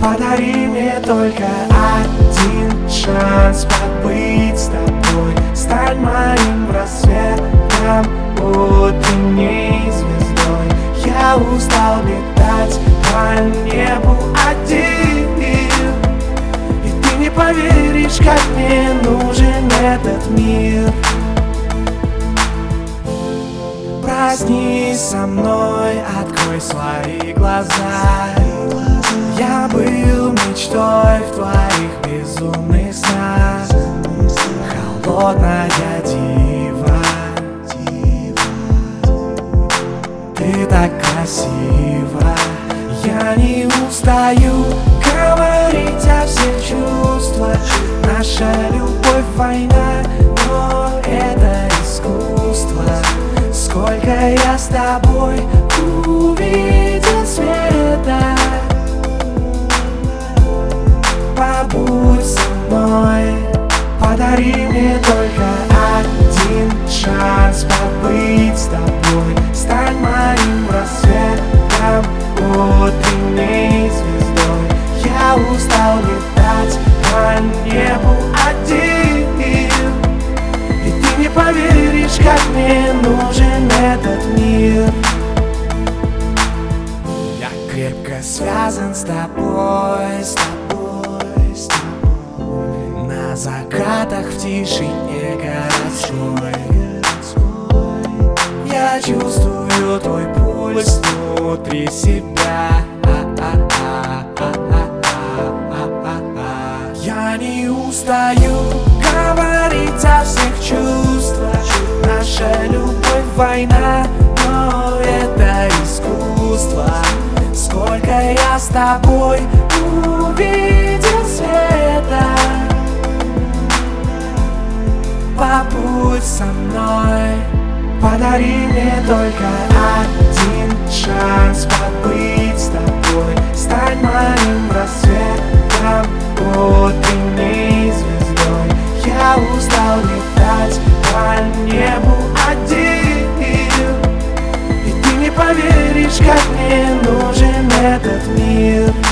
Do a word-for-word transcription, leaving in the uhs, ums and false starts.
Подари мне только один шанс побыть с тобой. Стань моим рассветом, утренней звездой. Я устал летать по небу один, и ты не поверишь, как мне нужен этот мир. Проснись со мной, открой свои глаза. Я был мечтой в твоих безумных снах. Холодная дива, ты так красива. Я не устаю говорить о всех чувствах. Наша любовь война, но это искусство. Сколько я с тобой увидел света. Побудь со мной, подари мне только один шанс побыть с тобой. Стань моим рассветом, утренней звездой. Я устал летать по небу один, и ты не поверишь, как мне нужен этот мир. Я крепко связан с тобой, с тобой, с тобой. На закатах в тишине городской я чувствую твой пульс внутри себя. Я не устаю говорить о всех чувствах. Наша любовь война, но это искусство. Сколько я с тобой увидел света. Побудь со мной, подари мне только один шанс побыть с тобой. Стань моим рассветом, утренней звездой. Я устал летать по небу один, и ты не поверишь, как мне нужен этот мир.